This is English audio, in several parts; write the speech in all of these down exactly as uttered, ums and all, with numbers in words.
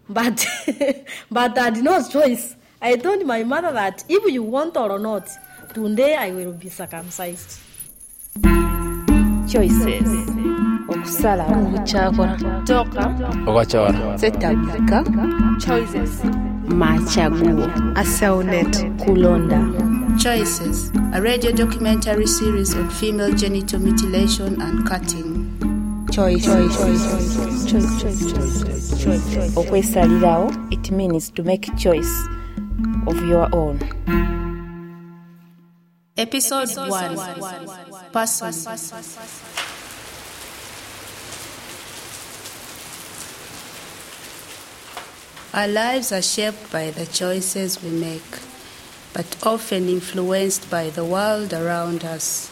But, but I did not choice. I told my mother that if you want or not, today I will be circumcised. Choices. Okusala okukyakora toka okachora setabika. Choices. Machaguo. Asaunet. Kulonda. Choices, a radio documentary series on female genital mutilation and cutting. Choice. Choice. Choice. Choice. Choice. Choice. Okwesalirawo, it means to make choice of your own. Episode one. Person. Our lives are shaped by the choices we make, but often influenced by the world around us.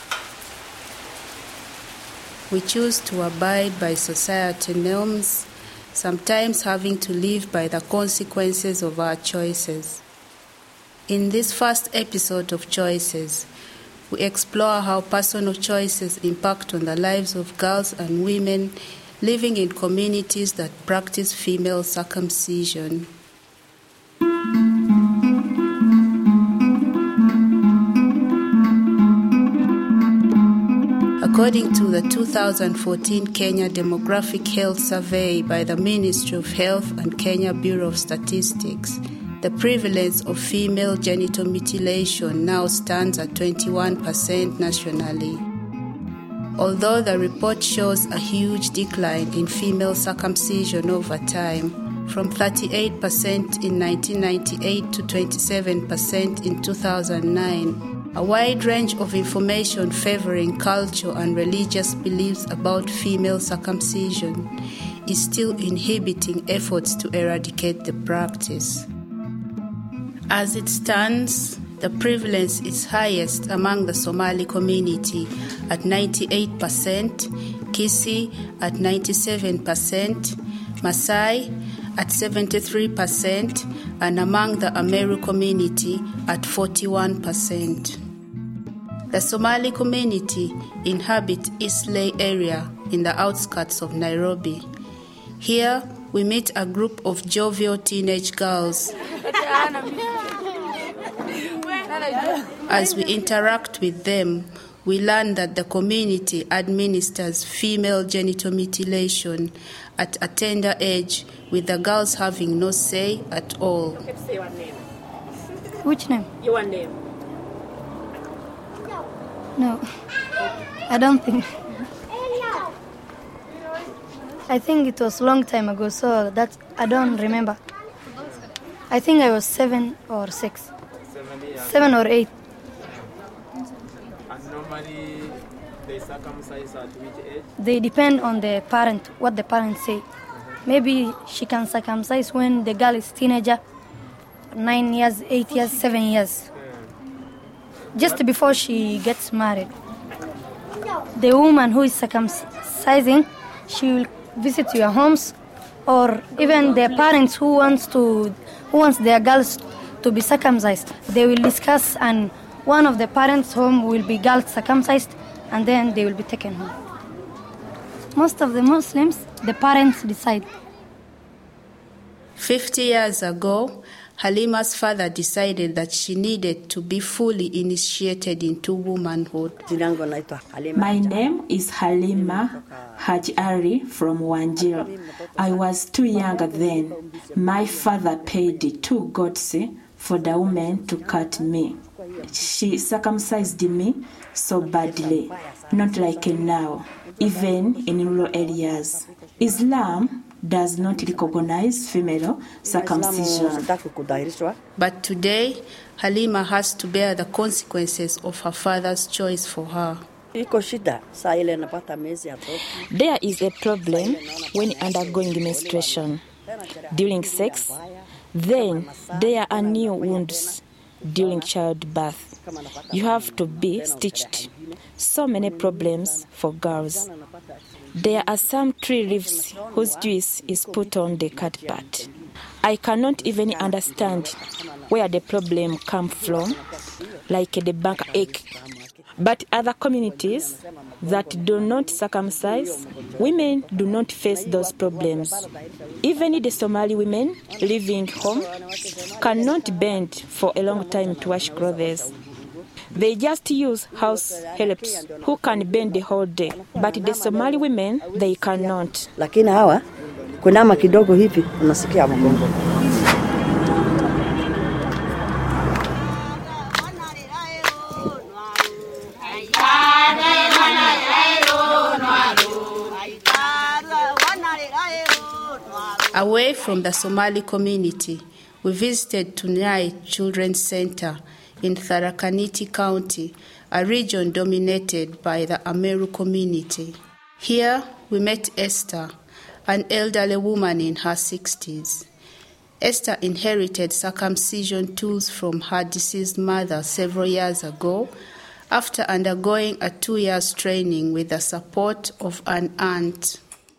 We choose to abide by society norms, sometimes having to live by the consequences of our choices. In this first episode of Choices, we explore how personal choices impact on the lives of girls and women living in communities that practice female circumcision. According to the two thousand fourteen Kenya Demographic Health Survey by the Ministry of Health and Kenya Bureau of Statistics, the prevalence of female genital mutilation now stands at twenty-one percent nationally. Although the report shows a huge decline in female circumcision over time, from thirty-eight percent in nineteen ninety-eight to twenty-seven percent in two thousand nine, a wide range of information favoring culture and religious beliefs about female circumcision is still inhibiting efforts to eradicate the practice. As it stands, the prevalence is highest among the Somali community at ninety-eight percent, Kisii at ninety-seven percent, Maasai at seventy-three percent, and among the Ameru community at forty-one percent. The Somali community inhabit Eastleigh area in the outskirts of Nairobi. Here, we meet a group of jovial teenage girls. As we interact with them, we learn that the community administers female genital mutilation at a tender age, with the girls having no say at all. Which name? Your name? No, I don't think. I think it was a long time ago, so that I don't remember. I think I was seven or six. Seven or eight. And normally they circumcise at which age? They depend on the parent, what the parents say. Maybe she can circumcise when the girl is teenager, nine years, eight years, seven years. Just before she gets married. The woman who is circumcising, she will visit your homes, or even the parents who wants to, who wants their girls to be circumcised. They will discuss, and one of the parents' home will be girls circumcised, and then they will be taken home. Most of the Muslims, the parents decide. Fifty years ago, Halima's father decided that she needed to be fully initiated into womanhood. My name is Halima Haji Ali from Wanjiro. I was too young then. My father paid two goats for the woman to cut me. She circumcised me so badly, not like now, even in rural areas. Islam does not recognize female circumcision. But today, Halima has to bear the consequences of her father's choice for her. There is a problem when undergoing menstruation. During sex, then there are new wounds during childbirth. You have to be stitched. So many problems for girls. There are some tree leaves whose juice is put on the cut part. I cannot even understand where the problem comes from, like the backache. But other communities that do not circumcise, women do not face those problems. Even the Somali women living home cannot bend for a long time to wash clothes. They just use house helps who can bend the whole day. But the Somali women, they cannot. Lakini hawa kunama kidogo hivi unasikia mgongo. Away from the Somali community, we visited Tunai Children's Center in Tharaka-Nithi County, a region dominated by the Ameru community. Here, we met Esther, an elderly woman in her sixties. Esther inherited circumcision tools from her deceased mother several years ago after undergoing a two years training with the support of an aunt.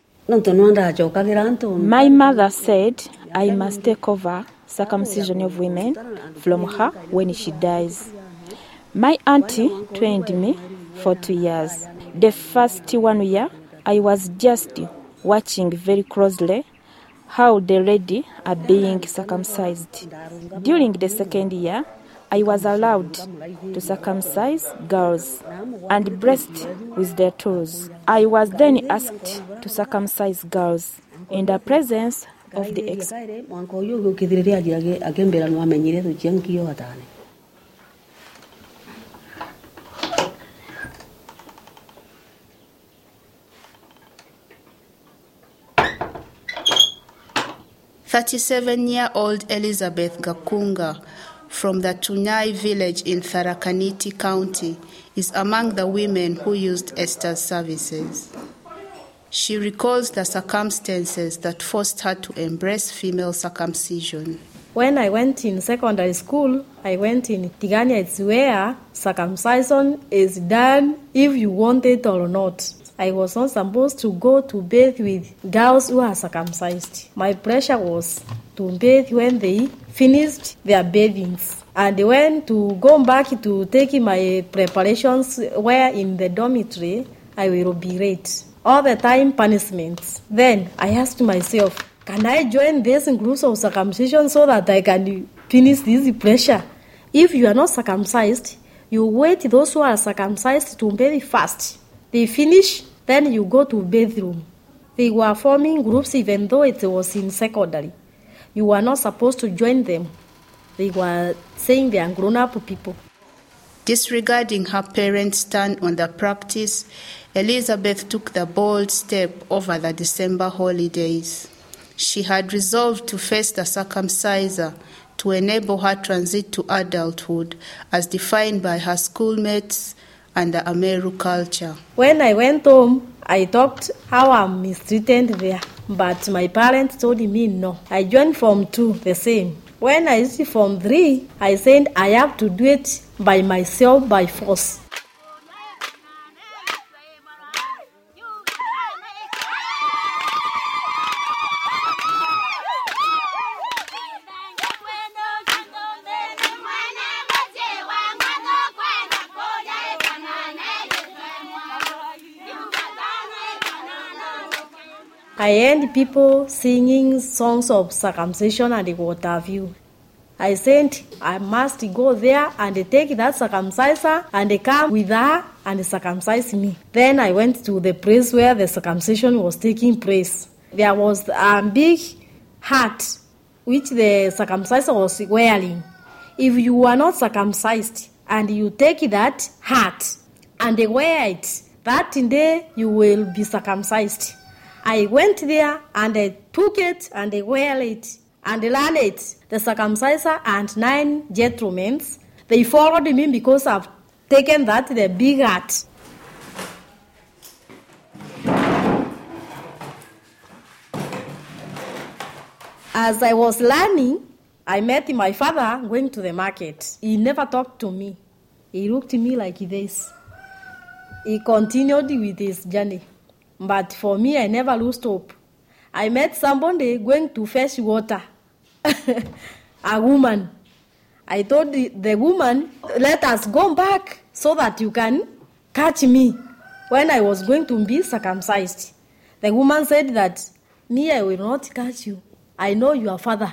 My mother said I must take over circumcision of women from her when she dies. My auntie trained me for two years. The first one year, I was just watching very closely how the lady are being circumcised. During the second year, I was allowed to circumcise girls and breast with their toes. I was then asked to circumcise girls in the presence of the ex. thirty-seven-year-old Elizabeth Gakunga from the Tunai village in Tharaka-Nithi County is among the women who used Esther's services. She recalls the circumstances that forced her to embrace female circumcision. When I went in secondary school, I went in Tigania. It's where circumcision is done if you want it or not. I was not supposed to go to bathe with girls who are circumcised. My pressure was to bathe when they finished their bathings. And when to go back to take my preparations where in the dormitory, I will be late. All the time punishments. Then I asked myself, can I join this group of circumcision so that I can finish this pressure? If you are not circumcised, you wait those who are circumcised to bathe fast. They finish, then you go to bathroom. They were forming groups even though it was in secondary. You were not supposed to join them. They were saying they are grown-up people. Disregarding her parents' stand on the practice, Elizabeth took the bold step over the December holidays. She had resolved to face the circumciser to enable her transit to adulthood as defined by her schoolmates and the Ameru culture. When I went home, I talked how I'm mistreated there, but my parents told me no. I joined Form two, the same. When I reached Form three, I said I have to do it by myself by force. I heard people singing songs of circumcision and what have you. I said I must go there and take that circumciser and come with her and circumcise me. Then I went to the place where the circumcision was taking place. There was a big hat which the circumciser was wearing. If you are not circumcised and you take that hat and wear it, that day you will be circumcised. I went there and I took it and I wear it and learned it. The circumciser and nine gentlemen, they followed me because I've taken that, the big hat. As I was learning, I met my father going to the market. He never talked to me. He looked at me like this. He continued with his journey. But for me, I never lose hope. I met somebody going to fetch water, a woman. I told the, the woman, let us go back so that you can catch me when I was going to be circumcised. The woman said that, me, I will not catch you. I know your father.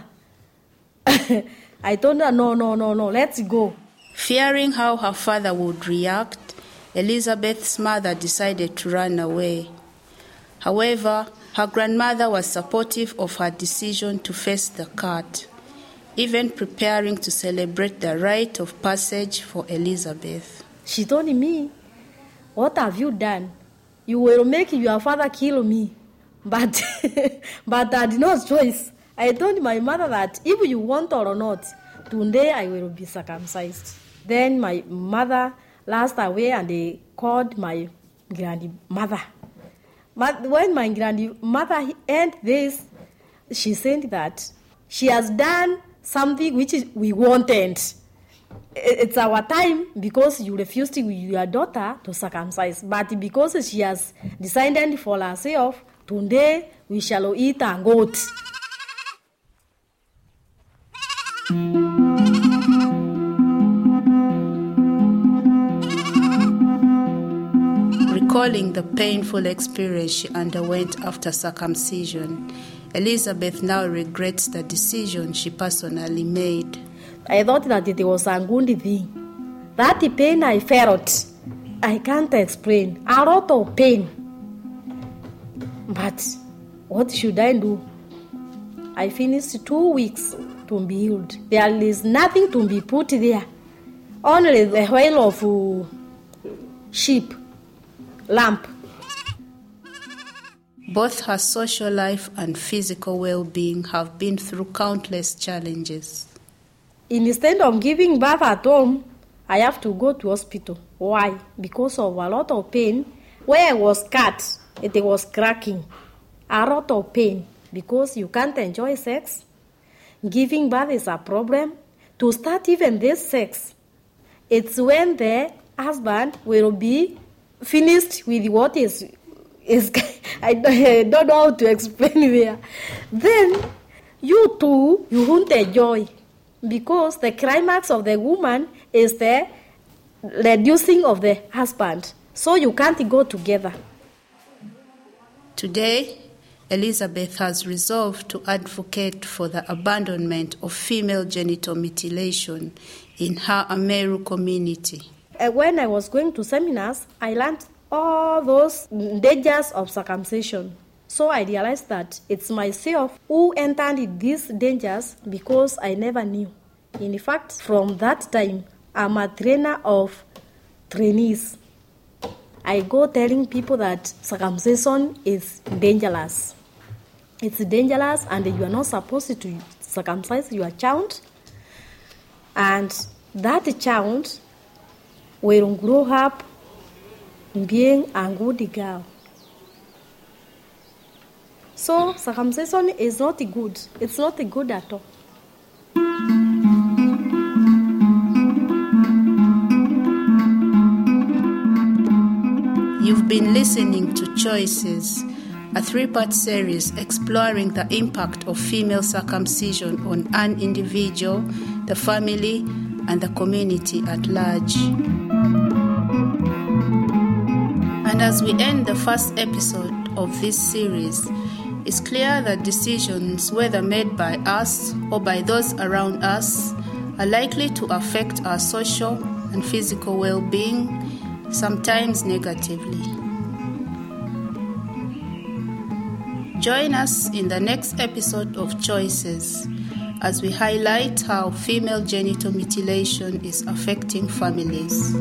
I told her, no, no, no, no, let's go. Fearing how her father would react, Elizabeth's mother decided to run away. However, her grandmother was supportive of her decision to face the court, even preparing to celebrate the rite of passage for Elizabeth. She told me, what have you done? You will make your father kill me. But, but I did not choice. I told my mother that if you want or not, today I will be circumcised. Then my mother last away and they called my grandmother. But when my grandmother heard this, she said that she has done something which is, we wanted. It's our time because you refused your daughter to circumcise. But because she has decided for herself, today we shall eat a goat. Recalling the painful experience she underwent after circumcision, Elizabeth now regrets the decision she personally made. I thought that it was a good thing. That pain I felt, I can't explain. A lot of pain. But what should I do? I finished two weeks to be healed. There is nothing to be put there. Only the oil of uh, sheep, lamp. Both her social life and physical well-being have been through countless challenges. Instead of giving birth at home, I have to go to hospital. Why? Because of a lot of pain. Where I was cut, it was cracking. A lot of pain because you can't enjoy sex. Giving birth is a problem. To start even this sex, it's when the husband will be finished with what is, is I don't know how to explain there. Then you too, you won't enjoy because the climax of the woman is the reducing of the husband. So you can't go together. Today, Elizabeth has resolved to advocate for the abandonment of female genital mutilation in her Ameru community. When I was going to seminars, I learned all those dangers of circumcision. So I realized that it's myself who entered these dangers because I never knew. In fact, from that time, I'm a trainer of trainees. I go telling people that circumcision is dangerous. It's dangerous and you are not supposed to circumcise your child. And that child will grow up being a good girl. So circumcision is not good. It's not good at all. You've been listening to Choices, a three-part series exploring the impact of female circumcision on an individual, the family, and the community at large. And as we end the first episode of this series, it's clear that decisions, whether made by us or by those around us, are likely to affect our social and physical well-being, sometimes negatively. Join us in the next episode of Choices as we highlight how female genital mutilation is affecting families.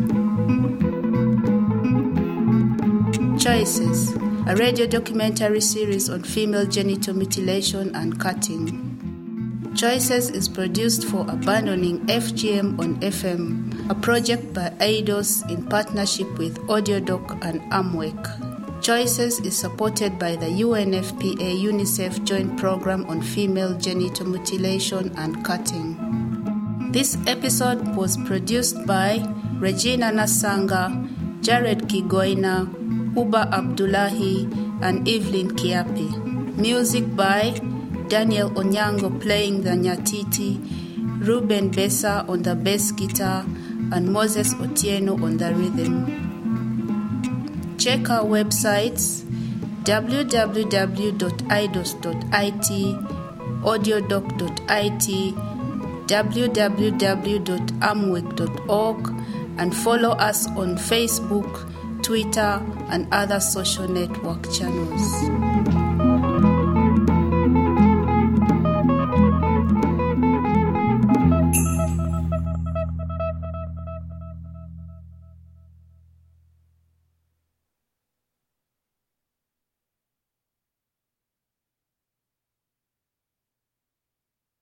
Choices, a radio documentary series on female genital mutilation and cutting. Choices is produced for Abandoning F G M on F M, a project by A D O S in partnership with AudioDoc and Amwec. Choices is supported by the U N F P A UNICEF Joint Program on Female Genital Mutilation and Cutting. This episode was produced by Regina Nasanga, Jared Kigoina, Uba Abdullahi, and Evelyn Kiapi. Music by Daniel Onyango playing the nyatiti, Ruben Besa on the bass guitar, and Moses Otieno on the rhythm. Check our websites w w w dot i d o s dot i t, audiodoc dot i t, w w w dot amwec dot org, and follow us on Facebook, Twitter, and other social network channels.